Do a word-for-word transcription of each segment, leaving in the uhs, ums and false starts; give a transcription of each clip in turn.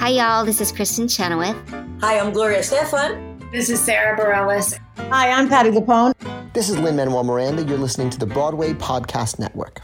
Hi, y'all. This is Kristen Chenoweth. Hi, I'm Gloria Stefan. This is Sarah Bareilles. Hi, I'm Patti LuPone. This is Lin-Manuel Miranda. You're listening to the Broadway Podcast Network.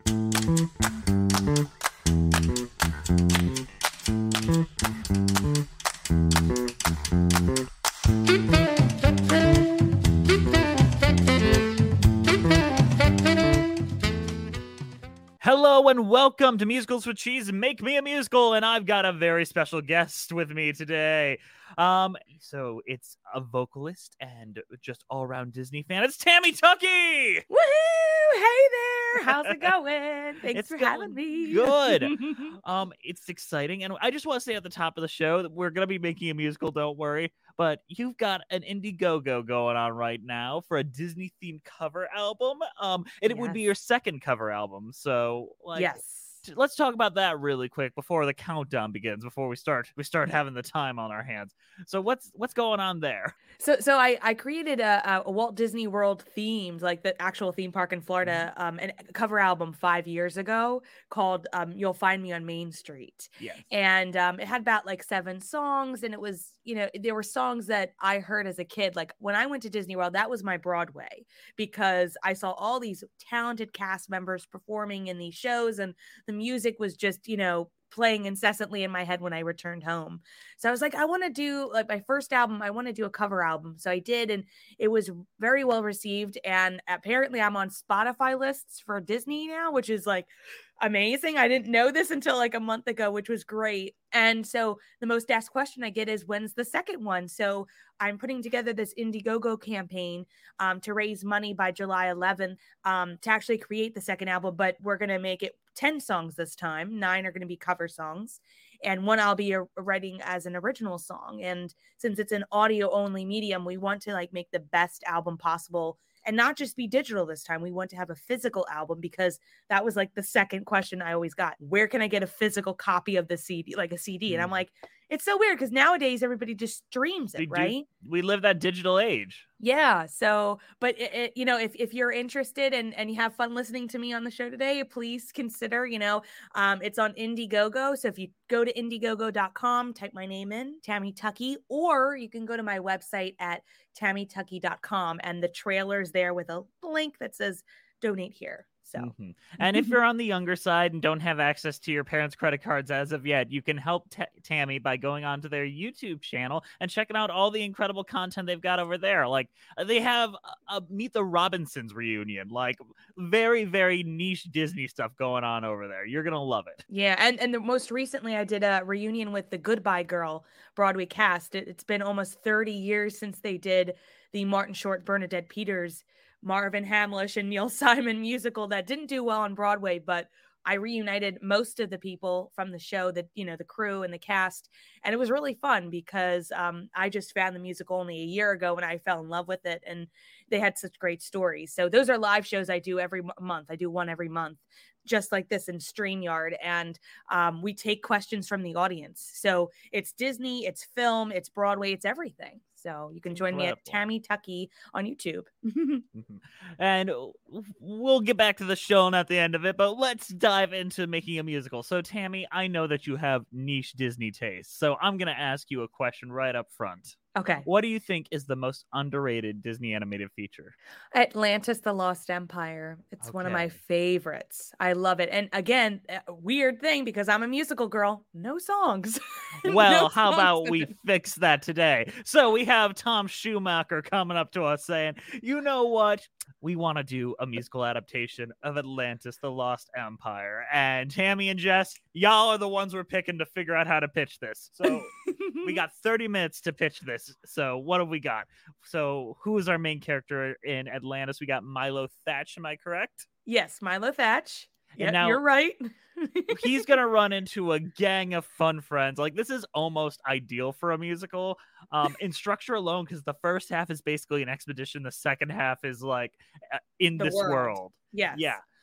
Hello and welcome to Musicals with Cheese, Make Me a Musical, and I've got a very special guest with me today. Um, so it's a vocalist and just all-around Disney fan. It's Tammy Tuckey! Woohoo! Hey there! How's it going? Thanks It's for going having me. Good. um, it's exciting, and I just want to say at the top of the show that we're gonna be making a musical. Don't worry, but you've got an Indiegogo going on right now for a Disney-themed cover album. Um, and it Yes. would be your second cover album. So, like, Yes. let's talk about that really quick before the countdown begins, before we start we start having the time on our hands. So what's what's going on there? So, so I, I created a, a Walt Disney World themed, like the actual theme park in Florida, um, an cover album five years ago called um, "You'll Find Me on Main Street." Yes. And um, it had about like seven songs, and it was, you know, there were songs that I heard as a kid. Like when I went to Disney World, that was my Broadway, because I saw all these talented cast members performing in these shows, and the music was just, you know, playing incessantly in my head when I returned home. So I was like, I want to do like my first album. I want to do a cover album. So I did, and it was very well received. And apparently I'm on Spotify lists for Disney now, which is like amazing. I didn't know this until like a month ago, which was great. And so the most asked question I get is, when's the second one? So I'm putting together this Indiegogo campaign um, to raise money by July eleventh um, to actually create the second album. But we're going to make it ten songs this time. Nine are going to be cover songs, and one I'll be uh, writing as an original song. And since it's an audio only medium, we want to like make the best album possible, and not just be digital this time. We want to have a physical album, because that was like the second question I always got. Where can I get a physical copy of the C D, like a C D? And I'm like, it's so weird because nowadays everybody just streams it, We do- right? we live that digital age. Yeah. So, but it, it, you know, if, if you're interested and, and you have fun listening to me on the show today, please consider, you know, um, it's on Indiegogo. So if you go to indiegogo dot com, type my name in, Tammy Tuckey, or you can go to my website at tammy tuckey dot com, and the trailer's there with a link that says donate here. So, Mhm. And if you're on the younger side and don't have access to your parents' credit cards as of yet, you can help T- Tammy by going onto their YouTube channel and checking out all the incredible content they've got over there. Like they have a, a Meet the Robinsons reunion, like very, very niche Disney stuff going on over there. You're going to love it. yeah. And, and the most recently I did a reunion with the Goodbye Girl Broadway cast. It, it's been almost thirty years since they did the Martin Short, Bernadette Peters, Marvin Hamlish, and Neil Simon musical that didn't do well on Broadway, but I reunited most of the people from the show, that, you know, the crew and the cast. And it was really fun because um, I just found the musical only a year ago and I fell in love with it. And they had such great stories. So those are live shows I do every m- month. I do one every month, just like this in StreamYard. And um, we take questions from the audience. So it's Disney, it's film, it's Broadway, it's everything. So you can join me at Incredible. Tammy Tuckey on YouTube. Mhm. And we'll get back to the show and at the end of it, but let's dive into making a musical. So, Tammy, I know that you have niche Disney tastes, so I'm going to ask you a question right up front. Okay. What do you think is the most underrated Disney animated feature? Atlantis, the Lost Empire. It's one of my Okay. favorites. I love it. And again, a weird thing because I'm a musical girl, no songs. No Well, how songs about in we it. fix that today? So we have Tom Schumacher coming up to us saying, you know what? We want to do a musical adaptation of Atlantis, the Lost Empire. And Tammy and Jess, y'all are the ones we're picking to figure out how to pitch this. So we got thirty minutes to pitch this. So what have we got? So who is our main character in Atlantis? We got Milo Thatch. Am I correct? Yes, Milo Thatch. And Yeah, now- you're right. He's gonna run into a gang of fun friends. Like this is almost ideal for a musical, um, in structure alone, because the first half is basically an expedition. The second half is like uh, in The this world. world. Yes. Yeah.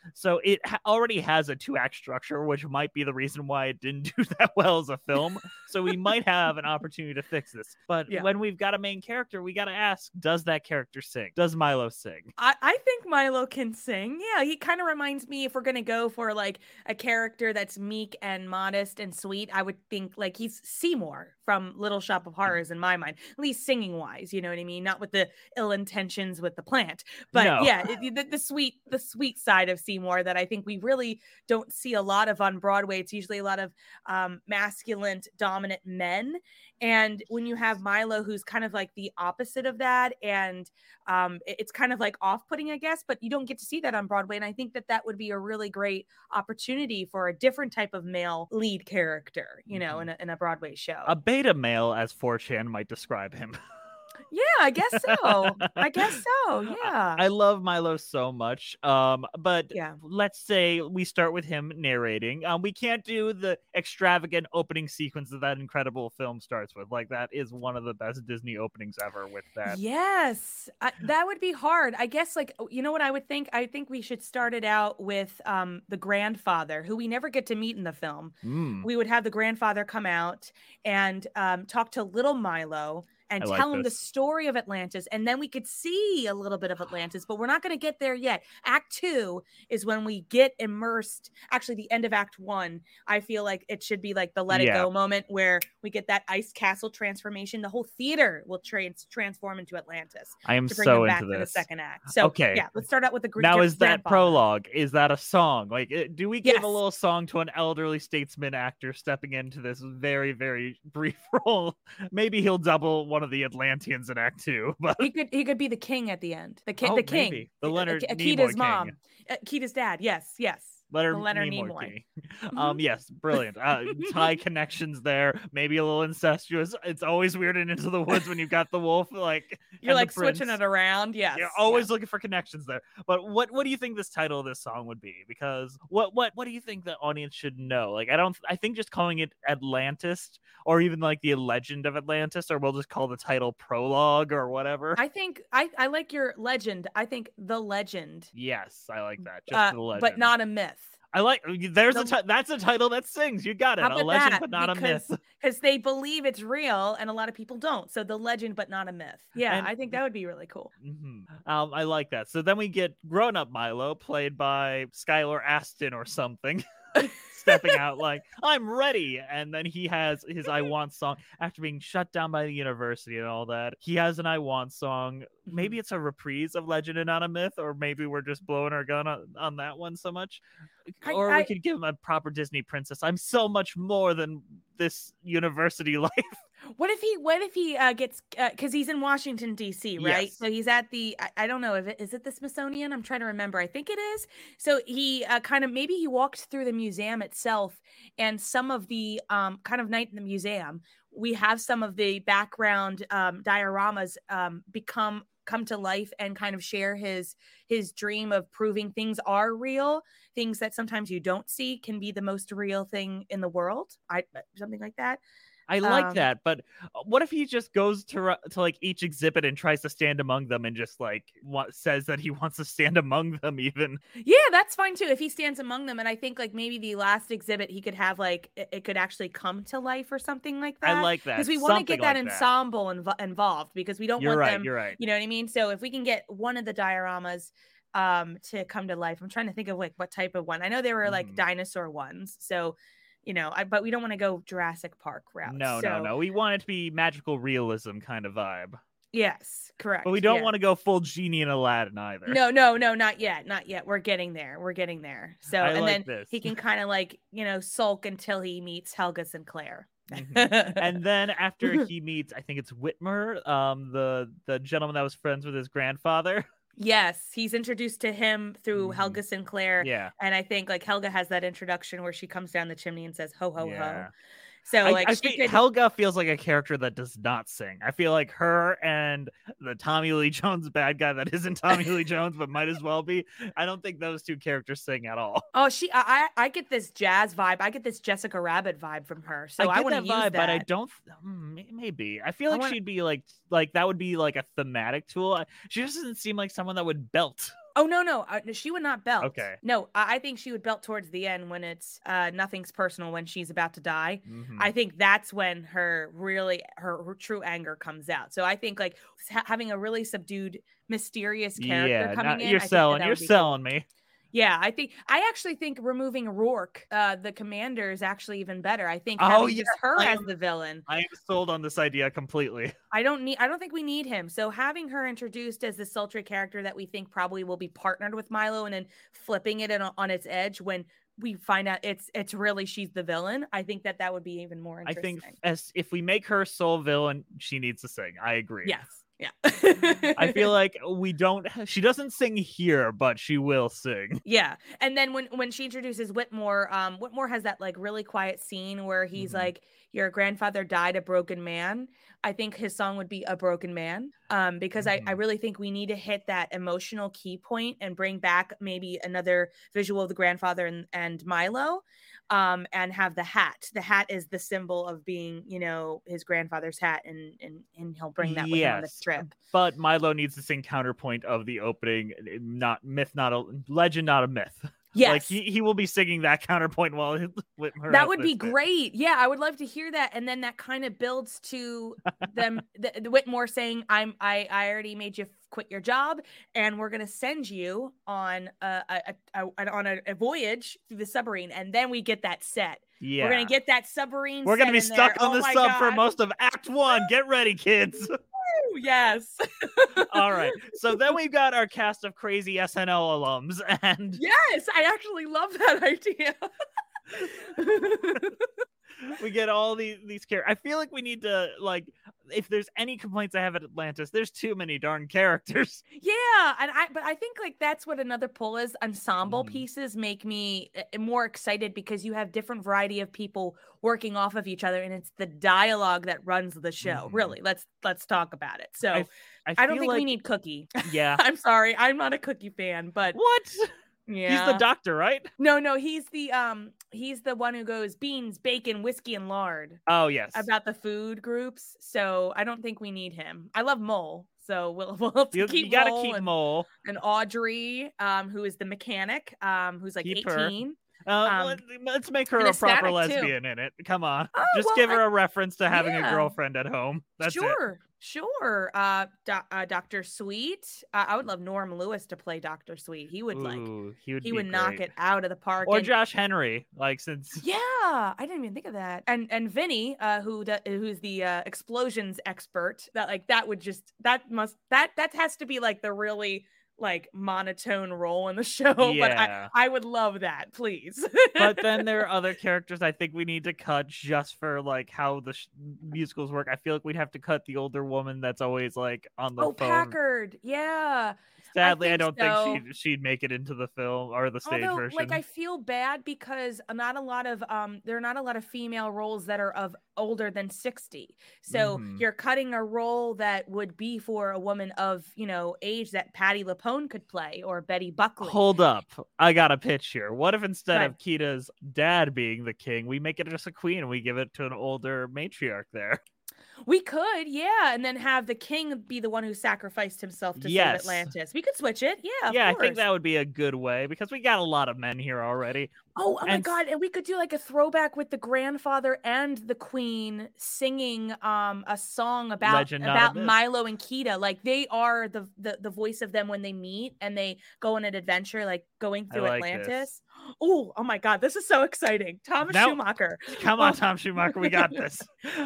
So it ha- already has a two-act structure, which might be the reason why it didn't do that well as a film. So we might have an opportunity to fix this. But Yeah. when we've got a main character, we got to ask, does that character sing? Does Milo sing? I, I think Milo can sing. Yeah, he kind of reminds me, if we're going to go for like a character that's meek and modest and sweet, I would think like he's Seymour from Little Shop of Horrors in my mind, at least singing wise, you know what I mean? Not with the ill intentions with the plant, but No. yeah, it, the, the sweet, the sweet side of Seymour that I think we really don't see a lot of on Broadway. It's usually a lot of um, masculine, dominant men. And when you have Milo, who's kind of like the opposite of that, and um, it- it's kind of like off-putting, I guess, but you don't get to see that on Broadway. And I think that that would be a really great opportunity for a different type of male lead character, you know, Mhm. in a, in a Broadway show. A beta male, as four chan might describe him. Yeah, I guess so. I guess so. Yeah. I love Milo so much. Um, but Yeah. let's say we start with him narrating. Um, we can't do the extravagant opening sequence that that incredible film starts with. Like, that is one of the best Disney openings ever with that. Yes, I, that would be hard. I guess, like, you know what I would think? I think we should start it out with um, the grandfather, who we never get to meet in the film. Mm, We would have the grandfather come out and um, talk to little Milo and I like tell him the this. story of Atlantis. And then we could see a little bit of Atlantis, but we're not going to get there yet. Act two is when we get immersed. Actually, the end of Act one, I feel like it should be like the Let It Yeah. Go moment where we get that ice castle transformation. The whole theater will trans- transform into Atlantis I am to bring so them back into for the this. second act. So, Okay. yeah, let's start out with the gr- Now, gr- is that grandfather. prologue? Is that a song? Like, uh, do we give Yes. a little song to an elderly statesman actor stepping into this very, very brief role? Maybe he'll double one of the Atlanteans in Act Two, but He could he could be the king at the end. The king, Oh, the king, maybe. The A- Leonard A- Nimoy Akita's king. mom, Uh, Akita's dad. Yes, yes. Leonard, the Leonard Nimoy. Nimoy. King. Mhm. Um, yes, brilliant. Uh, Thai connections there. Maybe a little incestuous. It's always weird in Into the Woods when you've got the wolf, like You're and the like switching prince. it around. Yes. You're yeah. always looking for connections there. But what what do you think this title of this song would be? Because what what what do you think the audience should know? Like, I don't I think just calling it Atlantis, or even like the Legend of Atlantis, or we'll just call the title Prologue or whatever. I think I I like your legend. I think the legend, Yes, I like that. Just uh, the legend. but not a myth. I like there's the- a ti- that's a title that sings. You got it. How A about legend, that? but not because, a myth. Because they believe it's real, and a lot of people don't. So the legend, but not a myth. Yeah, And- I think that would be really cool. hmm Um, I like that. So then we get grown-up Milo, played by Skylar Aston or something, stepping out like, I'm ready. And then he has his I Want song after being shut down by the university and all that. He has an I Want song. Maybe it's a reprise of Legend and Not a Myth, or maybe we're just blowing our gun on, on that one so much. I- Or I- we could give him a proper Disney princess. I'm so much more than this university life. What if he? What if he uh, gets? Because he's in Washington D C, right? Yes. So he's at the. I, I don't know if it is it the Smithsonian. I'm trying to remember. I think it is. So he uh, kind of maybe he walked through the museum itself, and some of the um, kind of night in the museum, we have some of the background um, dioramas um, become come to life and kind of share his his dream of proving things are real. Things that sometimes you don't see can be the most real thing in the world. I something like that. I like Um, that, but what if he just goes to ru- to like each exhibit and tries to stand among them and just like wa- says that he wants to stand among them even? Yeah, that's fine too. If he stands among them, and I think like maybe the last exhibit he could have like it, it could actually come to life or something like that. I like that because we want to Something get that like ensemble invo- involved because we don't You're want right. them. You're right. You know what I mean? So if we can get one of the dioramas um to come to life, I'm trying to think of like what type of one. I know there were like Mhm. dinosaur ones, so you know, I but we don't want to go Jurassic Park route. No, so, no, no. We want it to be magical realism kind of vibe, Yes, correct. but we don't yeah. want to go full genie and Aladdin either. No, no, no, not yet, not yet. We're getting there. We're getting there. So, I and like then this. he can kind of like, you know, sulk until he meets Helga Sinclair. Mhm. And then after he meets, I think it's Whitmer, um, the the gentleman that was friends with his grandfather. Yes, he's introduced to him through Mhm. Helga Sinclair. Yeah. And I think like Helga has that introduction where she comes down the chimney and says, ho, ho, Yeah. ho. So I, like I she think could, Helga feels like a character that does not sing. I feel like her and the Tommy Lee Jones bad guy that isn't Tommy Lee Jones but might as well be. I don't think those two characters sing at all. oh, she, I, I I get this jazz vibe. I get this Jessica Rabbit vibe from her. So I, I get want that to use vibe, that. but I don't. mm, may- Maybe I feel I like wanna- she'd be like like that would be like a thematic tool. I- She just doesn't seem like someone that would belt. Oh no, no, uh, no, she would not belt. Okay. No, I, I think she would belt towards the end when it's uh, nothing's personal when she's about to die. Mhm. I think that's when her really her, her true anger comes out. So I think like ha- having a really subdued, mysterious character Yeah, coming not- in. you're I think that selling. that You're would be selling cool. me. Yeah, I think I actually think removing Rourke, uh, the commander, is actually even better. I think Oh, having yeah, just her I as am- the villain. I am sold on this idea completely. I don't need. I don't think we need him. So having her introduced as the sultry character that we think probably will be partnered with Milo, and then flipping it in, on its edge when we find out it's it's really she's the villain. I think that that would be even more I interesting. think as if we make her sole villain, she needs to sing. I agree. Yes. Yeah. I feel like we don't. She doesn't sing here, but she will sing. Yeah. And then when when she introduces Whitmore, um, Whitmore has that like really quiet scene where he's Mhm. like, "Your grandfather died a broken man." I think his song would be "A Broken Man," um, because I, I Mhm. really think we need to hit that emotional key point and bring back maybe another visual of the grandfather and, and Milo, um, and have the hat. The hat is the symbol of being, you know, his grandfather's hat, and and and he'll bring that with him on the Yes, trip. But Milo needs to sing counterpoint of the opening. Not myth, not a legend, not a myth. Yes. Like he, he will be singing that counterpoint while Whitmore That has would be this bit. great. Yeah, I would love to hear that, and then that kind of builds to them. the, the Whitmore saying, "I'm I I already made you f- quit your job, and we're gonna send you on a, a, a, a on a, a voyage through the submarine," and then we get that set. Yeah. We're gonna get that submarine. We're gonna set be in stuck there. on Oh the my sub for God. most of Act One. Get ready, kids. Woo, yes. All right. So then we've got our cast of crazy S N L alums, and Yes, I actually love that idea. we get all these these characters. I feel like we need to like, if there's any complaints I have at Atlantis, there's too many darn characters. Yeah, and I but I think like that's what another pull is. Ensemble Mhm. pieces make me uh, more excited because you have different variety of people working off of each other, and it's the dialogue that runs the show. Mhm. Really, let's let's talk about it. So I, I, f- I, don't feel think we like- need Cookie. Yeah. I'm sorry, I'm not a Cookie fan, but What? yeah, He's the doctor, right? no, no, he's the um he's the one who goes beans, bacon, whiskey, and lard Oh yes. about the food groups. So I don't think we need him. I love Mole. So we'll, we'll have to you, keep you gotta Mole keep and, Mole. and Audrey, um, who is the mechanic, um, who's like Keep her. eighteen. Uh, Um, let, let's make her and a proper ecstatic, too. lesbian in it. Come on. Oh, Just well, give her I- a reference to having a yeah. girlfriend at home. That's it. sure, sure. Uh, doc, uh, Doctor Sweet. Uh, I would love Norm Lewis to play Doctor Sweet. He would like Ooh, he would, he be would knock great. it out of the park. Or and- Josh Henry, like since Yeah, I didn't even think of that. And and Vinny, uh, who do, who's the uh, explosions expert, that like that would just that must that that has to be like the really like monotone role in the show. But Yeah. I I would love that, please. But then there are other characters I think we need to cut just for like how the sh- musicals work. I feel like we'd have to cut the older woman that's always like on the oh, phone. Packard, yeah. Sadly, I, think don't so. think she'd she'd make it into the film or the stage Although, version. like, I feel bad because not a lot of um, there are not a lot of female roles that are of older than sixty. So Mhm. you're cutting a role that would be for a woman of you know age that Patti LuPone could play or Betty Buckley. Hold up, I got a pitch here. What if instead Go of Kita's dad being the king, we make it just a queen and we give it to an older matriarch there? We could, yeah, and then have the king be the one who sacrificed himself to Yes. save Atlantis. We could switch it, yeah. Of yeah, I course. think that would be a good way because we got a lot of men here already. Oh, oh my And- god, and we could do like a throwback with the grandfather and the queen singing um a song about Legend, not a about myth. Milo and Kita. Like they are the, the the voice of them when they meet and they go on an adventure like going I through like Atlantis. this. Oh, oh my god, this is so exciting. Thomas Now- Schumacher. Come on, Tom Schumacher, we got this.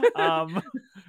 Um,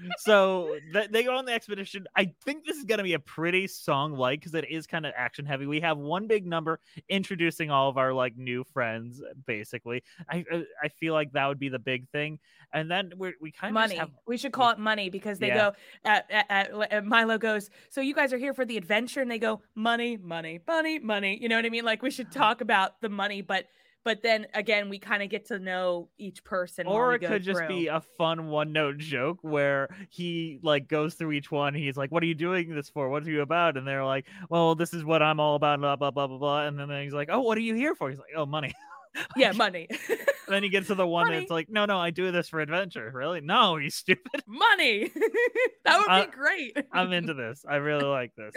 so th- they go on the expedition. I think this is going to be a pretty song like because it is kind of action heavy. We have one big number introducing all of our like new friends, basically. I I- I feel like that would be the big thing, and then we we kind of Money. have We should call it money because they Yeah. go. At, at, at, at Milo goes. So you guys are here for the adventure, and they go money, money, money, money. You know what I mean? Like we should talk about the money, but but then again, we kind of get to know each person. while or we it go could just through. be a fun one note joke where he like goes through each one. He's like, "What are you doing this for? What are you about?" And they're like, "Well, this is what I'm all about." Blah blah blah blah blah. And then he's like, "Oh, what are you here for?" He's like, "Oh, money." Yeah, money. Then you get to the one Money. that's like, no, no, I do this for adventure. Really? No, you stupid. Money. That would Uh, be great. I'm into this. I really like this.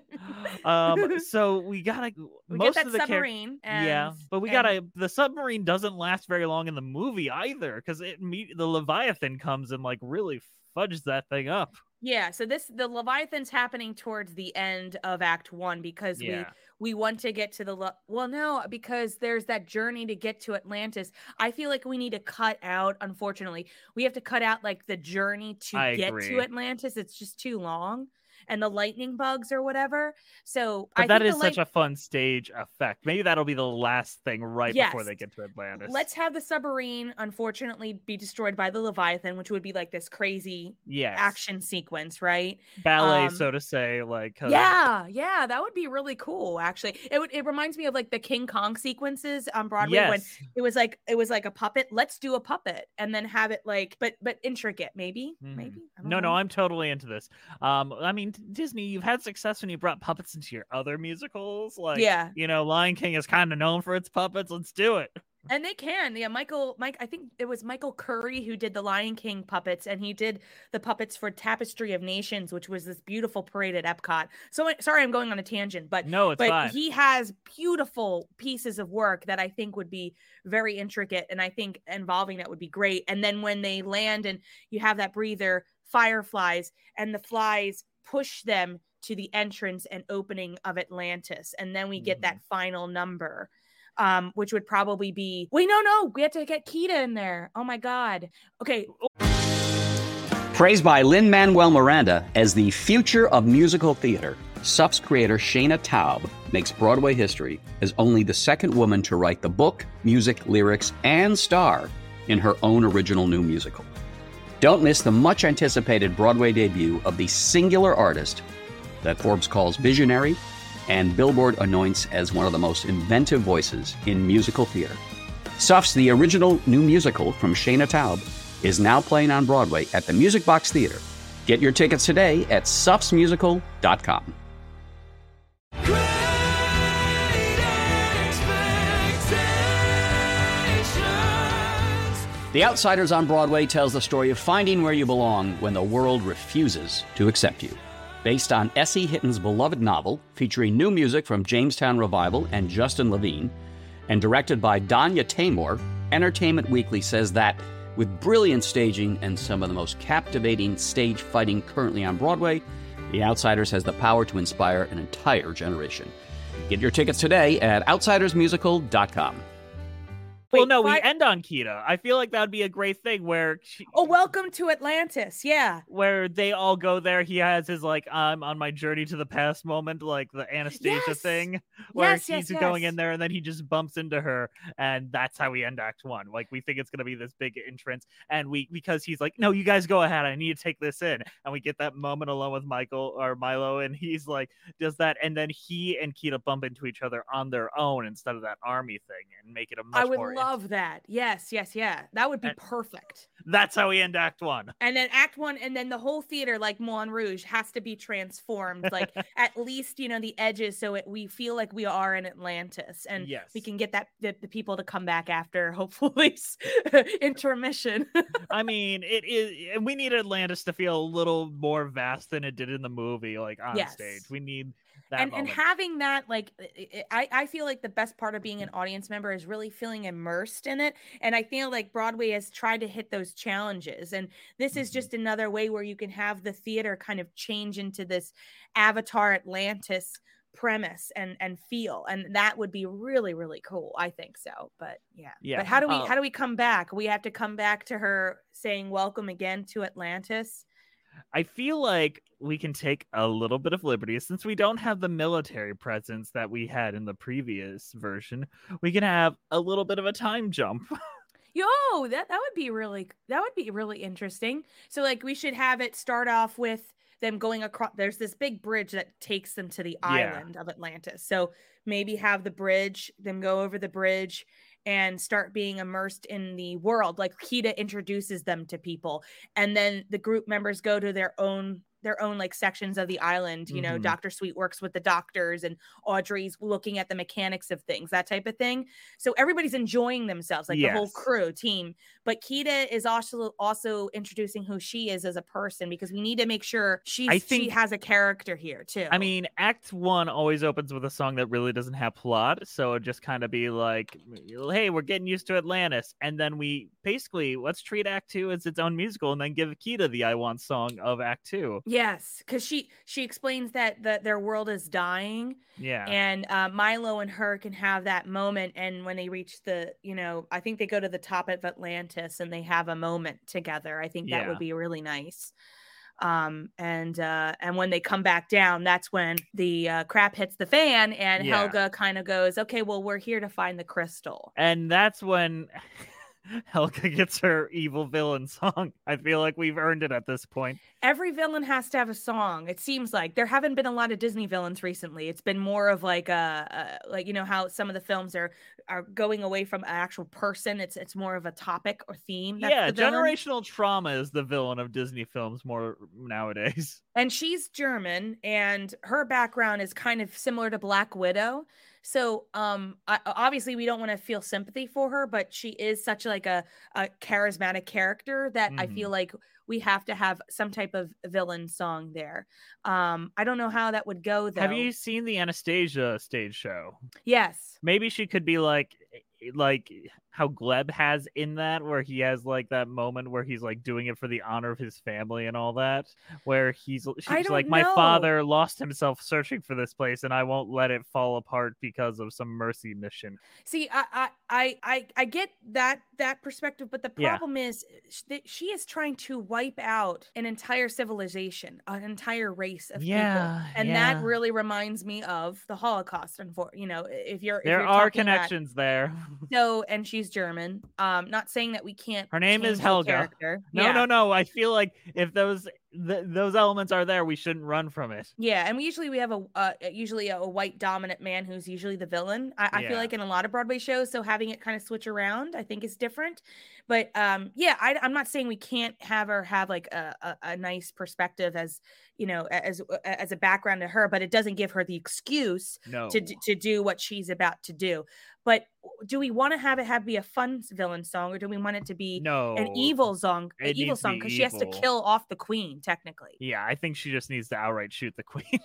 Um, so we gotta we most get that of the char- submarine. And, yeah, but we and- gotta. The submarine doesn't last very long in the movie either, because it meet the Leviathan comes and like really fudges that thing up. Yeah, so this the Leviathan's happening towards the end of Act One because Yeah. we we want to get to the le- well, no, because there's that journey to get to Atlantis. I feel like we need to cut out. Unfortunately, we have to cut out like the journey to I get agree. to Atlantis. It's just too long, and the lightning bugs or whatever. So But I that think is the such a fun stage effect. Maybe that'll be the last thing right before Yes. they get to Atlantis. Let's have the submarine unfortunately be destroyed by the Leviathan, which would be like this crazy yes. action sequence, right? ballet, um, so to say. Like 'cause- Yeah, yeah, that would be really cool. Actually, it would. It reminds me of like the King Kong sequences on Broadway when yes. it was like it was like a puppet. Let's do a puppet and then have it like, but but intricate, maybe, Mhm. maybe. I don't No, no, know. I'm totally into this. Um, I mean, Disney, you've had success when you brought puppets into your other musicals. Like, Yeah. you know, Lion King is kind of known for its puppets. Let's do it. And they can. Yeah, Michael, Mike, I think it was Michael Curry who did the Lion King puppets, and he did the puppets for Tapestry of Nations, which was this beautiful parade at Epcot. So sorry, I'm going on a tangent, but No, it's but fine. he has beautiful pieces of work that I think would be very intricate, and I think involving that would be great. And then when they land and you have that breather, fireflies, and the flies push them to the entrance and opening of Atlantis, and then we get Mhm. that final number. Um, which would probably be wait, no, no, we have to get Kida in there. Oh my god. Okay. Praised by Lin-Manuel Miranda as the future of musical theater, S U F's creator Shayna Taub makes Broadway history as only the second woman to write the book, music, lyrics, and star in her own original new musical. Don't miss the much-anticipated Broadway debut of the singular artist that Forbes calls visionary and Billboard anoints as one of the most inventive voices in musical theater. S U F's The Original New Musical from Shayna Taub is now playing on Broadway at the Music Box Theater. Get your tickets today at sufs musical dot com. The Outsiders on Broadway tells the story of finding where you belong when the world refuses to accept you. Based on Essie Hitton's beloved novel, featuring new music from Jamestown Revival and Justin Levine, and directed by Danya Taymor, Entertainment Weekly says that, with brilliant staging and some of the most captivating stage fighting currently on Broadway, The Outsiders has the power to inspire an entire generation. Get your tickets today at outsiders musical dot com. Well, Wait, no, we fi- end on Kida. I feel like that would be a great thing where she, Oh, welcome to Atlantis. Yeah. where they all go there. He has his like I'm on my journey to the past moment, like the Anastasia Yes. thing, where Yes, yes, he's going yes. in there and then he just bumps into her, and that's how we end Act One. Like we think it's gonna be this big entrance, and we because he's like, no, you guys go ahead. I need to take this in, and we get that moment alone with Michael or Milo, and he's like, does that, and then he and Kida bump into each other on their own instead of that army thing, and make it a much I would more. love that. Yes, yes, yeah. That would be And- perfect. That's how we end Act One. And then Act One, and then the whole theater, like Moulin Rouge, has to be transformed, like at least you know the edges, so it, we feel like we are in Atlantis, and Yes. we can get that the, the people to come back after hopefully intermission. I mean, it is. And we need Atlantis to feel a little more vast than it did in the movie, like on Yes. stage. We need that. and and moment. having that like I- I, I feel like the best part of being an audience member is really feeling immersed in it, and I feel like Broadway has tried to hit those challenges, and this is Mhm. just another way where you can have the theater kind of change into this Avatar Atlantis premise and and feel, and that would be really really cool. I think so. But yeah, Yeah, but how do we uh, how do we come back? We have to come back to her saying welcome again to Atlantis. I feel like we can take a little bit of liberty since we don't have the military presence that we had in the previous version. We can have a little bit of a time jump. Yo, that that would be really that would be really interesting. So like we should have it start off with them going across. There's this big bridge that takes them to the Yeah. island of Atlantis. So maybe have the bridge, them go over the bridge and start being immersed in the world. Like Kida introduces them to people, and then the group members go to their own their own like sections of the island. You know, Mhm. Doctor Sweet works with the doctors, and Audrey's looking at the mechanics of things, that type of thing. So everybody's enjoying themselves, like the whole Yes. crew team. But Kida is also also introducing who she is as a person, because we need to make sure she's I think- she has a character here too. I mean, Act One always opens with a song that really doesn't have plot, so it'd just kind of be like, "Hey, we're getting used to Atlantis," and then we basically let's treat Act Two as its own musical, and then give Kida the "I Want" song of Act Two. yes, because she she explains that that their world is dying. Yeah, And uh, Milo and her can have that moment. And when they reach the, you know, I think they go to the top of Atlantis and they have a moment together. I think that Yeah. would be really nice. Um, and uh, and when they come back down, that's when the uh, crap hits the fan, and Yeah. Helga kind of goes, okay, well, we're here to find the crystal. and that's when Helga gets her evil villain song. I feel like we've earned it at this point. Every villain has to have a song. It seems like there haven't been a lot of Disney villains recently. It's been more of like a, a like you know how some of the films are are going away from an actual person. It's it's more of a topic or theme. That's yeah, the villain. generational trauma is the villain of Disney films more nowadays. And she's German, and her background is kind of similar to Black Widow. So, um, I, obviously, we don't want to feel sympathy for her, but she is such like a, a charismatic character that I Mhm. feel like we have to have some type of villain song there. Um, I don't know how that would go though. Have you seen the Anastasia stage show? Yes. Maybe she could be like like how Gleb has in that, where he has like that moment where he's like doing it for the honor of his family and all that, where he's I she's don't like, my know. father lost himself searching for this place and I won't let it fall apart because of some mercy mission. See, I, I, I, I, I get that that perspective, but the Yeah. problem is sh- that she is trying to wipe out an entire civilization, an entire race of Yeah, people, and yeah. that really reminds me of the Holocaust. And for you know, if you're if There you're are talking about- connections there. so, and she's German. Um, not saying that we can't. Her name is change the Helga. character. No, yeah. no, no. I feel like if those th- those elements are there, we shouldn't run from it. Yeah, and we usually we have a uh, usually a, a white dominant man who's usually the villain. I, I Yeah. feel like in a lot of Broadway shows, so having it kind of switch around, I think is different. But um, yeah, I, I'm not saying we can't have her have like a, a, a nice perspective as you know as as a background to her, but it doesn't give her the excuse No. to d- to do what she's about to do. But do we want to have it have be a fun villain song, or do we want it to be No. an evil song, an It evil needs to song be because she has to evil. kill off the queen technically? Yeah, I think she just needs to outright shoot the queen.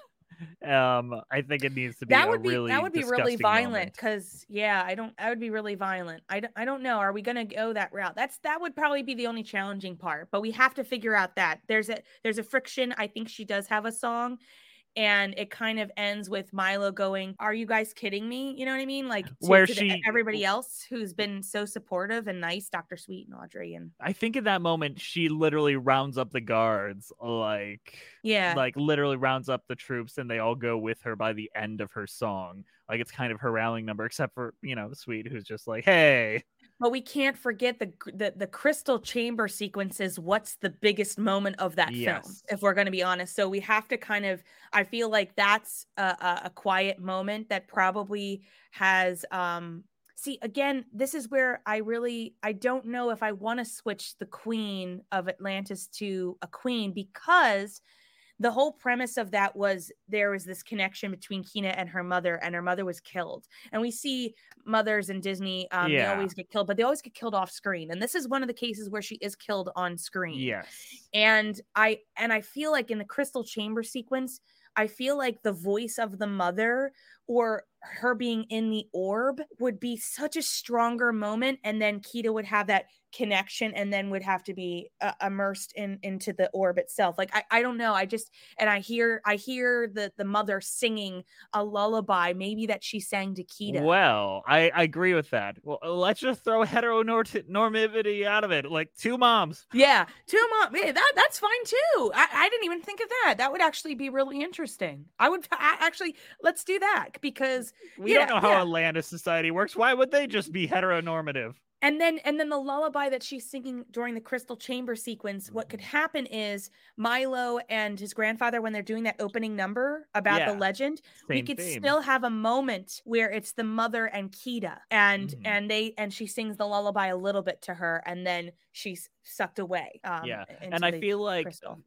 um, I think it needs to be that a would be really that would be really disgusting violent moment. because yeah I don't I would be really violent. I don't, I don't know, are we gonna go that route? That's that would probably be the only challenging part, but we have to figure out that there's a there's a friction. I think she does have a song, and it kind of ends with Milo going, are you guys kidding me? You know what I mean? Like to, Where to the- she- everybody else who's been so supportive and nice, Doctor Sweet and Audrey, and I think in that moment she literally rounds up the guards, like yeah like literally rounds up the troops, and they all go with her by the end of her song. Like it's kind of her rallying number, except for you know Sweet, who's just like, hey. But we can't forget the the the crystal chamber sequence is what's the biggest moment of that film, Yes. if we're going to be honest. So we have to kind of, I feel like that's a, a, a quiet moment that probably has. Um, see, again, this is where I really I don't know if I want to switch the queen of Atlantis to a queen, because the whole premise of that was there was this connection between Kina and her mother, and her mother was killed. And we see mothers in Disney, um, they Yeah. always get killed, but they always get killed off screen. And this is one of the cases where she is killed on screen. Yes. And I and I feel like in the crystal chamber sequence, I feel like the voice of the mother or her being in the orb would be such a stronger moment, and then Kida would have that connection and then would have to be uh, immersed in into the orb itself. Like I, I don't know, I just and I hear I hear the the mother singing a lullaby maybe that she sang to Kida. Well, I, I agree with that. Well, let's just throw heteronormativity out of it. Like two moms. Yeah, two mom. Yeah, that that's fine too. I, I didn't even think of that. That would actually be really interesting. I would I, actually let's do that, because We yeah, don't know how yeah. Atlantis society works. Why would they just be heteronormative? And then and then the lullaby that she's singing during the crystal chamber sequence, what could happen is Milo and his grandfather, when they're doing that opening number about Yeah. the legend, we Same could theme. still have a moment where it's the mother and Kida, and Mhm. and they and she sings the lullaby a little bit to her, and then she's sucked away. Um, Yeah, into and I the feel like crystal.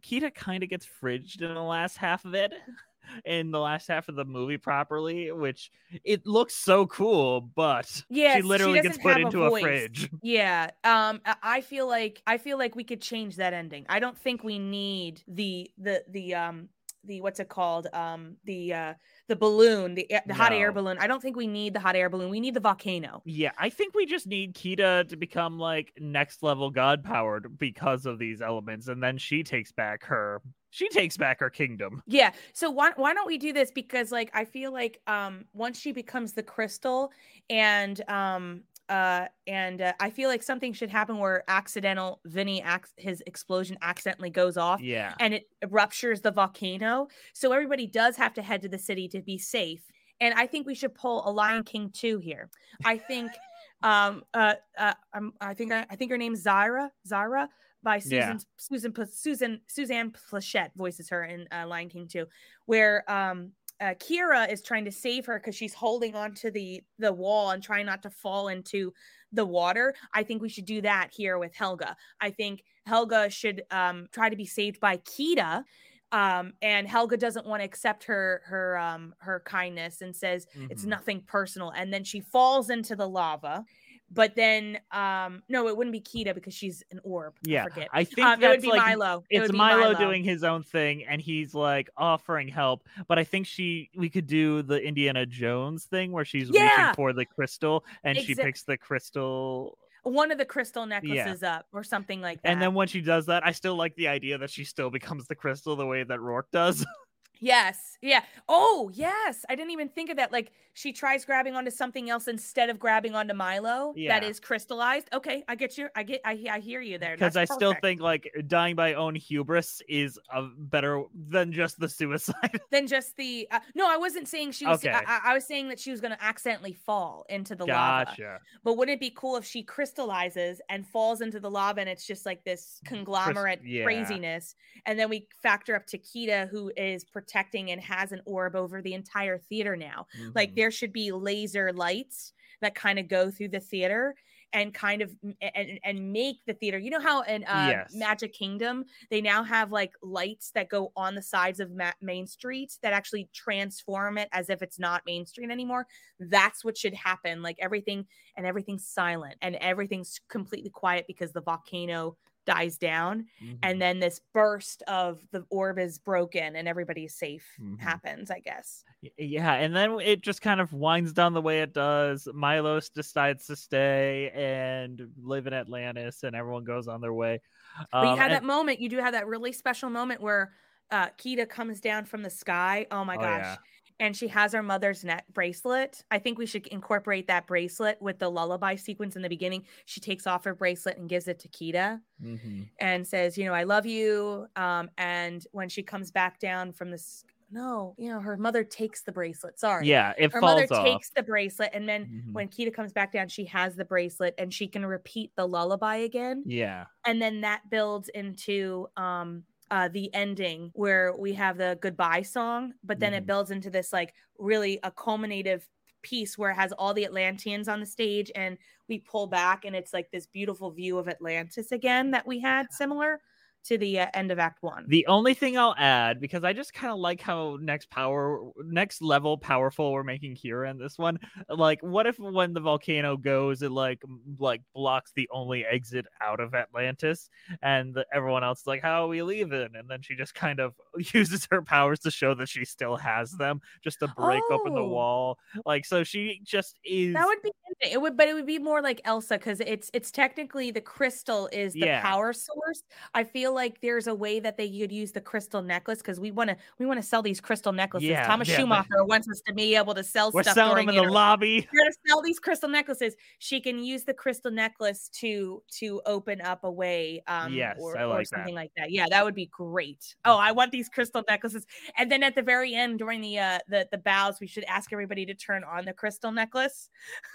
Kida kind of gets fridged in the last half of it. In the last half of the movie properly, which it looks so cool, but yes, she literally she gets put have into a, a voice. fridge. Yeah. Um I- I feel like I feel like we could change that ending. I don't think we need the the the um the what's it called? Um the uh the balloon, the the hot air No. balloon. I don't think we need the hot air balloon. We need the volcano. Yeah, I think we just need Kida to become like next level god powered because of these elements, and then she takes back her she takes back her kingdom. Yeah. So why why don't we do this? Because like I feel like um once she becomes the crystal and um uh and uh, I feel like something should happen where accidental Vinny ac- his explosion accidentally goes off Yeah. and it ruptures the volcano. So everybody does have to head to the city to be safe. And I think we should pull a Lion King two here. I think um uh, uh um, I think I, I think her name's Zyra Zyra by Susan Yeah. Susan Susan Suzanne Plachette voices her in uh, Lion King two, where um uh, Kira is trying to save her because she's holding onto the the wall and trying not to fall into the water. I think we should do that here with Helga. I think Helga should um try to be saved by Kida. Um, and Helga doesn't want to accept her her um her kindness and says it's Mhm. nothing personal, and then she falls into the lava. But then um no, it wouldn't be Kida because she's an orb. Yeah, I forget. I think um, it that's would be like Milo. It it's would be Milo, Milo doing his own thing, and he's like offering help. But I think she we could do the Indiana Jones thing where she's Yeah! reaching for the crystal, and she Exa- picks the crystal. one of the crystal necklaces up or something like that. And then when she does that, I still like the idea that she still becomes the crystal the way that Rourke does. Yes. Yeah. Oh, yes. I didn't even think of that. Like she tries grabbing onto something else instead of grabbing onto Milo Yeah. that is crystallized. Okay, I get you. I get. I, I hear you there. Because I That's still perfect. think like dying by own hubris is a better than just the suicide. Than just the. Uh, no, I wasn't saying she was. Okay. I, I- I was saying that she was going to accidentally fall into the lava. Gotcha. But wouldn't it be cool if she crystallizes and falls into the lava and it's just like this conglomerate yeah. craziness? And then we factor up Takeda, who is protecting and has an orb over the entire theater now. Like Mhm. there should be laser lights that kind of go through the theater and kind of and, and make the theater. You know how in uh, Yes. Magic Kingdom they now have like lights that go on the sides of Ma- Main Street that actually transform it as if it's not Main Street anymore. That's what should happen. Like everything and everything's silent and everything's completely quiet because the volcano dies down, Mhm. and then this burst of the orb is broken and everybody's safe Mhm. happens, I guess. Y- Yeah, and then it just kind of winds down the way it does. Milos decides to stay and live in Atlantis, and everyone goes on their way. But you Um, have and- that moment, you do have that really special moment where uh Kida comes down from the sky. Oh my Oh, gosh. yeah. And she has her mother's neck bracelet. I think we should incorporate that bracelet with the lullaby sequence in the beginning. She takes off her bracelet and gives it to Kida Mhm. and says, you know, I love you. Um, and when she comes back down from this, no, you know, her mother takes the bracelet. Sorry. Yeah, it Her falls mother off. takes the bracelet, and then Mhm. when Kida comes back down, she has the bracelet and she can repeat the lullaby again. Yeah. And then that builds into um uh the ending where we have the goodbye song, but then Mhm. it builds into this like really a culminative piece where it has all the Atlanteans on the stage and we pull back and it's like this beautiful view of Atlantis again that we had similar to the uh, end of Act One. The only thing I'll add, because I just kind of like how next power, next level powerful we're making Kira in this one. Like, what if when the volcano goes, it like m- like blocks the only exit out of Atlantis, and the, everyone else is like, "How are we leaving?" And then she just kind of uses her powers to show that she still has them, just to break open the Oh. wall. Like, so she just is. That would be it would, but it would be more like Elsa because it's it's technically the crystal is the Yeah. power source. I feel like there's a way that they could use the crystal necklace because we want to we want to sell these crystal necklaces. Yeah, Thomas yeah, but- Schumacher wants us to be able to sell We're stuff. selling them during in the inter- lobby. We're gonna sell these crystal necklaces. She can use the crystal necklace to to open up a way, um, Yes, or, I or like something that. like that. Yeah, that would be great. Oh, I want these crystal necklaces. And then at the very end, during the uh the the bows, we should ask everybody to turn on the crystal necklace.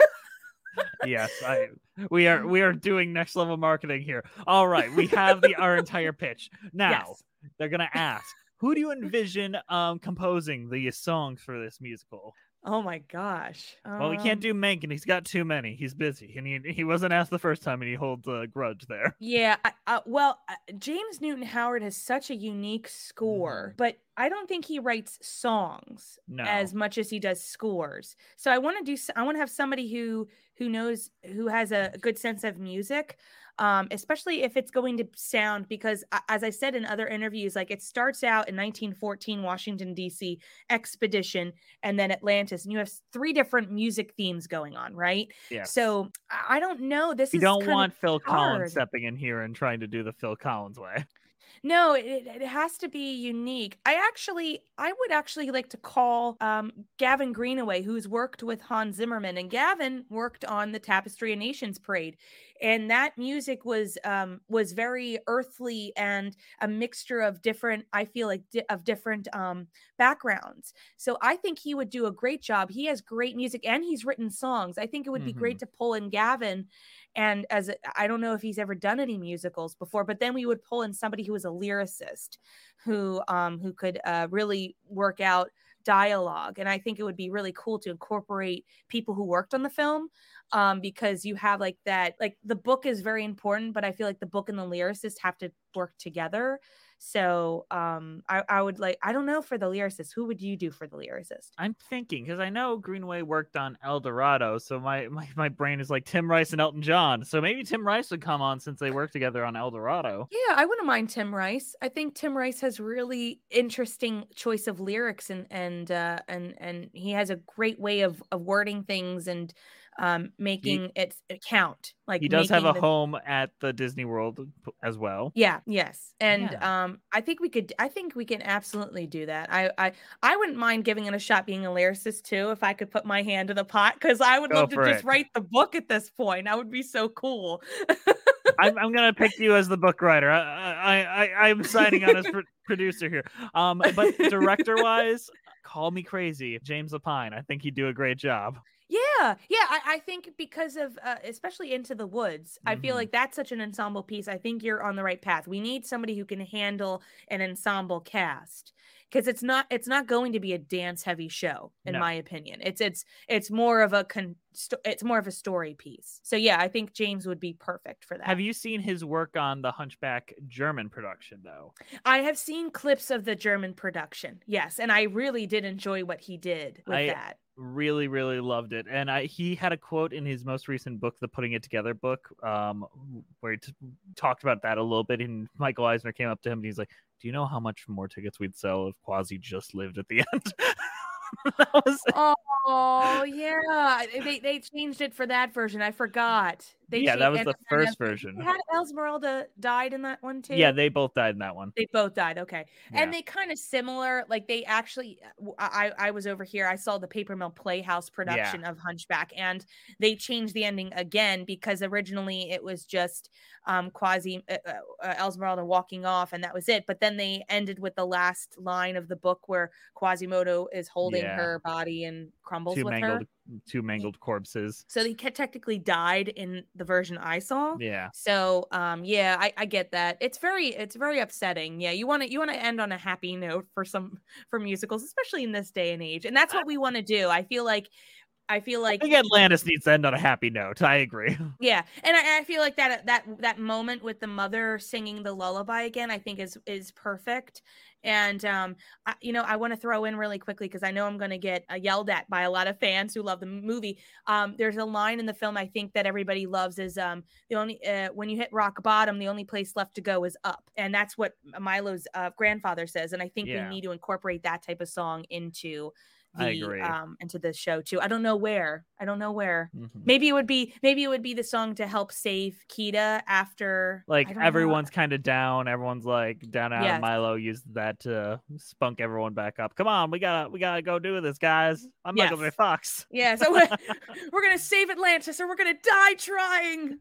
Yes, I we are we are doing next level marketing here. All right, we have the our entire pitch. Now Yes. they're gonna ask, who do you envision um composing the songs for this musical? Oh my gosh. Well, we can't Um, do Mank, and he's got too many. He's busy, and he he wasn't asked the first time, and he holds a grudge there. Yeah, I, uh, well, uh, James Newton Howard has such a unique score, Mhm. but I don't think he writes songs No. as much as he does scores. So I want to do, s- I want to have somebody who who knows, who has a good sense of music, um, especially if it's going to sound. Because a- as I said in other interviews, like it starts out in nineteen fourteen, Washington D C expedition, and then Atlantis, and you have s- three different music themes going on, right? Yes. So I I don't know. This we is don't kind of want Phil Collins hard. stepping in here and trying to do the Phil Collins way. No, it, it has to be unique. I actually, I would actually like to call um, Gavin Greenaway, who's worked with Hans Zimmerman, and Gavin worked on the Tapestry of Nations Parade, and that music was um, was very earthly and a mixture of different. I feel like di- of different um, backgrounds. So I think he would do a great job. He has great music, and he's written songs. I think it would be great to pull in Gavin. And as a, I don't know if he's ever done any musicals before, but then we would pull in somebody who was a lyricist, who um who could uh, really work out dialogue. And I think it would be really cool to incorporate people who worked on the film, um because you have like that, like the book is very important, but I feel like the book and the lyricist have to work together. So um I, I would like, I don't know, for the lyricist, who would you do for the lyricist? I'm thinking, because I know Greenway worked on El Dorado, so my, my, my brain is like Tim Rice and Elton John. So maybe Tim Rice would come on since they worked together on El Dorado. Yeah, I wouldn't mind Tim Rice. I think Tim Rice has really interesting choice of lyrics, and and uh, and and he has a great way of of wording things and um making it count. Like He does have a making the- home at the Disney World p- as well. Yeah, yes. And Yeah. um I think we could I think we can absolutely do that. I I I wouldn't mind giving it a shot being a lyricist too, if I could put my hand to the pot, because I would Go love to for just it. write the book at this point. That would be so cool. I'm, I'm gonna pick you as the book writer. I, I, I I'm signing on as pro- producer here. Um, but director wise, call me crazy, James Lapine. I think he'd do a great job. Yeah, yeah. I, I think because of uh, especially Into the Woods, I feel Mhm. like that's such an ensemble piece. I think you're on the right path. We need somebody who can handle an ensemble cast, because it's not it's not going to be a dance heavy show, in No. my opinion. It's it's it's more of a con- sto- it's more of a story piece. So yeah, I think James would be perfect for that. Have you seen his work on the Hunchback German production though? I have seen clips of the German production, yes, and I really did enjoy what he did with I- that. Really, really loved it. And I he had a quote in his most recent book, the Putting It Together book, um, where he t- talked about that a little bit. And Michael Eisner came up to him and he's like, "Do you know how much more tickets we'd sell if Quasi just lived at the end?" That was Oh yeah, they they changed it for that version. I forgot. They Yeah, cha- that was and- the and first then- version. Had Esmeralda died in that one too? yeah, they both died in that one. They both died. Okay, Yeah. and they kind of similar. Like they actually, I I was over here. I saw the Paper Mill Playhouse production of Hunchback, and they changed the ending again, because originally it was just um Quasi uh, uh, Esmeralda walking off, and that was it. But then they ended with the last line of the book where Quasimodo is holding Yeah. her body and crumbles Two with mangled, her. two mangled corpses. So he ca- technically died in the version I saw. Yeah. So um yeah, I, I get that. It's very it's very upsetting. Yeah, you want to you want to end on a happy note for some for musicals, especially in this day and age. And that's what we want to do. I feel like I feel I like think Atlantis needs to end on a happy note. I agree. yeah, and I, I feel like that that that moment with the mother singing the lullaby again, I think is is perfect. And um, I, you know, I want to throw in really quickly, because I know I'm going to get uh, yelled at by a lot of fans who love the movie. Um, there's a line in the film I think that everybody loves is um, the only uh, when you hit rock bottom, the only place left to go is up, and that's what Milo's uh, grandfather says. And I think Yeah. we need to incorporate that type of song into the I agree. um into the show too. I don't know where. I don't know where. Mhm. Maybe it would be maybe it would be the song to help save Kita after Like I don't know. everyone's kind of down. Everyone's like down out. Yes. Milo used that to spunk everyone back up. Come on, we gotta we gotta go do this, guys. I'm Yes. Michael J. Fox. Yeah, so we're, we're gonna save Atlantis or we're gonna die trying.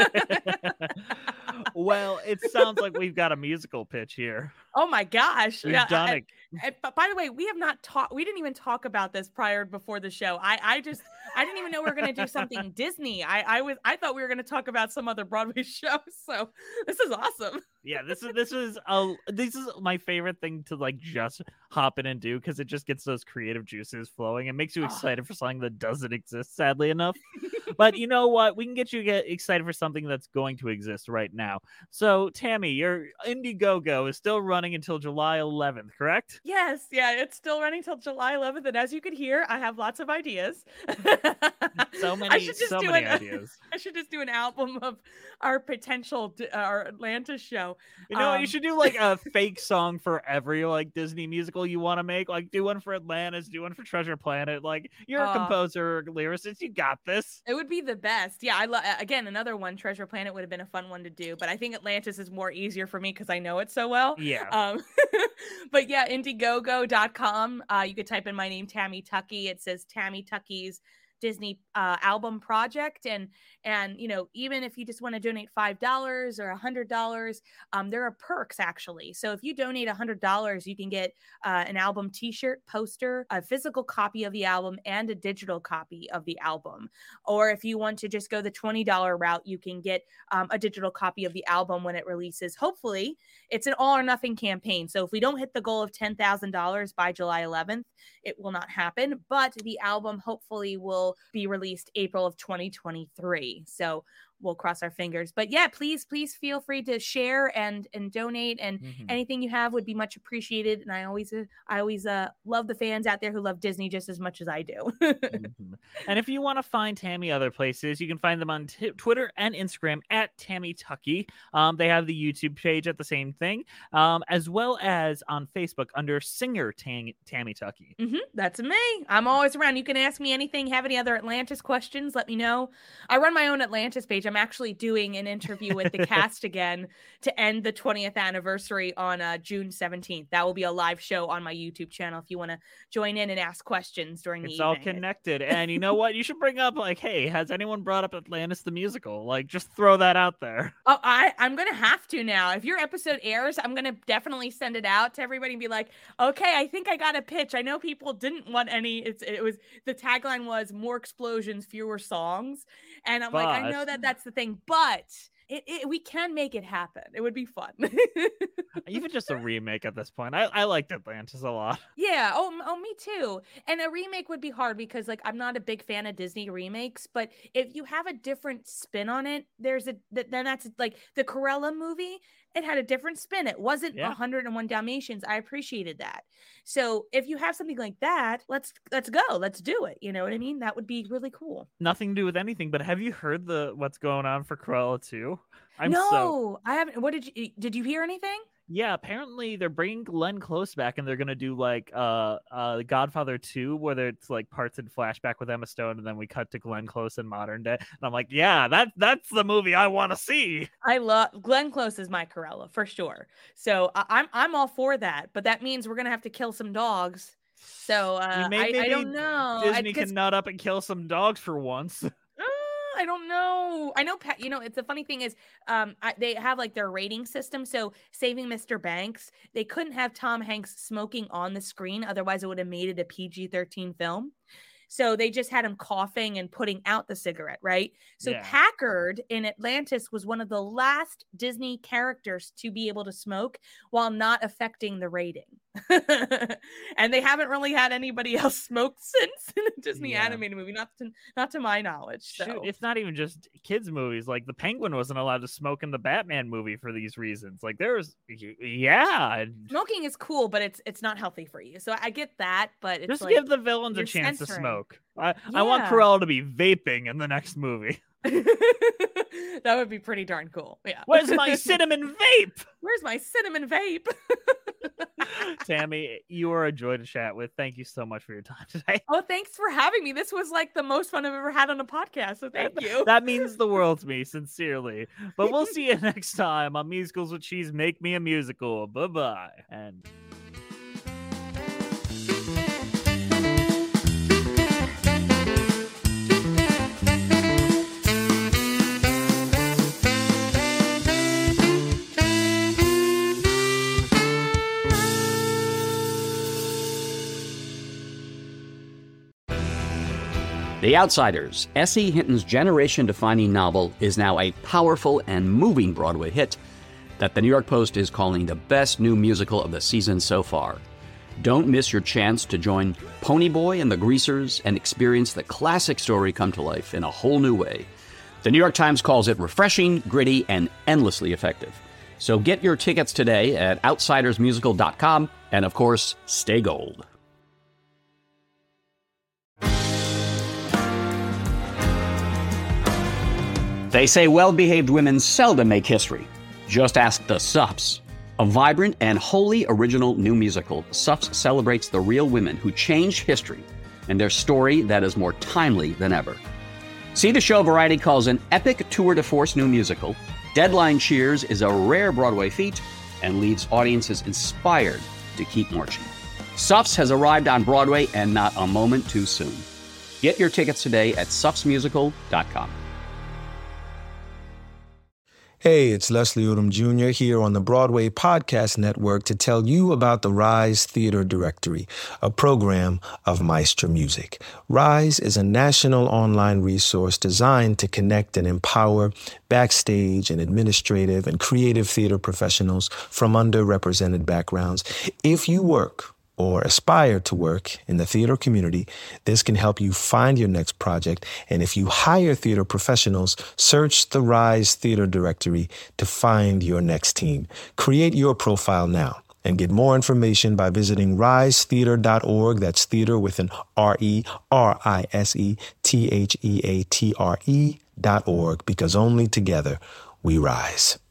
Well, it sounds like we've got a musical pitch here. Oh my gosh. We've Yeah, done I- it. I- but by the way, we have not talked we didn't even talk about this prior before the show. I I just I didn't even know we were gonna do something Disney. I I was I thought we were gonna talk about some other Broadway show. So this is awesome. Yeah, this is this is a this is my favorite thing to like just hop in and do because it just gets those creative juices flowing. It makes you excited for something that doesn't exist, sadly enough. But you know what? We can get you get excited for something that's going to exist right now. So, Tammy, your Indiegogo is still running until July eleventh, correct? Yes, yeah, it's still running till July eleventh, and as you can hear, I have lots of ideas. So I many, should just so do many an- ideas. I should just do an album of our potential, d- our Atlanta show. You know, Um, you should do like a fake song for every like Disney musical you want to make. Like, do one for Atlantis, do one for Treasure Planet. Like, you're a Aw. composer, lyricist. You got this. It would be the best. Yeah, I love again another one. Treasure Planet would have been a fun one to do, but I think Atlantis is more easier for me because I know it so well. Yeah. Um, but yeah, Indiegogo dot com. Uh, you could type in my name, Tammy Tucky. It says Tammy Tucky's Disney uh, album project, and and you know, even if you just want to donate five dollars or a hundred dollars, um, there are perks actually. So if you donate a hundred dollars, you can get uh, an album T-shirt, poster, a physical copy of the album, and a digital copy of the album. Or if you want to just go the twenty dollar route, you can get um, a digital copy of the album when it releases. Hopefully, it's an all or nothing campaign. So if we don't hit the goal of ten thousand dollars by July eleventh, it will not happen. But the album hopefully will be released April of twenty twenty-three. So we'll cross our fingers. But yeah, please, please feel free to share and and donate, and Mhm. anything you have would be much appreciated. And I always, uh, I always uh, love the fans out there who love Disney just as much as I do. Mhm. And if you want to find Tammy other places, you can find them on t- Twitter and Instagram at Tammy Tucky. Um, they have the YouTube page at the same thing, um, as well as on Facebook under singer Tam- Tammy Tucky. hmm That's me. I'm always around. You can ask me anything. Have any other Atlantis questions? Let me know. I run my own Atlantis page. I'm actually doing an interview with the cast again to end the twentieth anniversary on uh, June seventeenth. That will be a live show on my YouTube channel if you want to join in and ask questions during the It's all evening. connected. And you know what? You should bring up, like, hey, has anyone brought up Atlantis the musical? Like, just throw that out there. Oh, I, I'm going to have to now. If your episode airs, I'm going to definitely send it out to everybody and be like, okay, I think I got a pitch. I know people didn't want any. It's It was, the tagline was more explosions, fewer songs. And I'm like, I know But- that that's the thing, but it, it, we can make it happen. It would be fun. Even just a remake at this point. I, I liked Atlantis a lot. Yeah. Oh, m- oh, me too. And a remake would be hard because, like, I'm not a big fan of Disney remakes. But if you have a different spin on it, there's a th- then that's like the Cruella movie. It had a different spin. It wasn't Yeah. one hundred and one Dalmatians. I appreciated that. So if you have something like that, let's let's go. Let's do it. You know what I mean? That would be really cool. Nothing to do with anything, but have you heard the what's going on for Cruella two? I'm no, so I haven't. What did you did you hear anything? Yeah, apparently they're bringing Glenn Close back, and they're gonna do like uh uh Godfather two, where it's like parts in flashback with Emma Stone, and then we cut to Glenn Close in modern day. And I'm like, yeah, that that's the movie I want to see. I love Glenn Close is my Cruella for sure. So I, I'm I'm all for that. But that means we're gonna have to kill some dogs. So uh, may- I, I maybe don't know. I, Disney 'cause- can nut up and kill some dogs for once. Uh, I don't know. I know, Pa- you know, it's the funny thing is, um, I, they have like their rating system. So Saving Mister Banks, they couldn't have Tom Hanks smoking on the screen, otherwise it would have made it a P G thirteen film. So they just had him coughing and putting out the cigarette, right? So Yeah. Packard in Atlantis was one of the last Disney characters to be able to smoke while not affecting the rating. And they haven't really had anybody else smoke since in a Disney Yeah. animated movie, not to, not to my knowledge. So. Shoot, it's not even just kids movies. Like the Penguin wasn't allowed to smoke in the Batman movie for these reasons. Like there's, yeah, Smoking is cool, but it's it's not healthy for you. So I get that, but it's just like give the villains a you're chance to censoring. smoke. I, I want Yeah. Cruella to be vaping in the next movie. that would be pretty darn cool. Yeah. Where's my cinnamon vape? Where's my cinnamon vape? Tammy, you are a joy to chat with. Thank you so much for your time today. Oh, thanks for having me. This was like the most fun I've ever had on a podcast. So thank you. That means the world to me, sincerely. But we'll see you next time on Musicals with Cheese. Make me a musical. Bye bye. And. The Outsiders, S E. Hinton's generation-defining novel, is now a powerful and moving Broadway hit. that the New York Post is calling the best new musical of the season so far. Don't miss your chance to join Ponyboy and the Greasers and experience the classic story come to life in a whole new way. The New York Times calls it refreshing, gritty, and endlessly effective. So get your tickets today at outsiders musical dot com, and of course, stay gold. They say well-behaved women seldom make history. Just ask the Suffs. A vibrant and wholly original new musical, Suffs celebrates the real women who changed history and their story that is more timely than ever. See the show Variety calls an epic tour de force new musical. Deadline cheers is a rare Broadway feat and leaves audiences inspired to keep marching. Suffs has arrived on Broadway and not a moment too soon. Get your tickets today at suffs musical dot com. Hey, it's Leslie Odom Junior here on the Broadway Podcast Network to tell you about the Rise Theater Directory, a program of Maestro Music. Rise is a national online resource designed to connect and empower backstage and administrative and creative theater professionals from underrepresented backgrounds. If you work or aspire to work in the theater community, this can help you find your next project. And if you hire theater professionals, search the Rise Theater Directory to find your next team. Create your profile now and get more information by visiting rise theater dot org. That's theater with an R E R I S E T H E A T R E dot org, because only together we rise.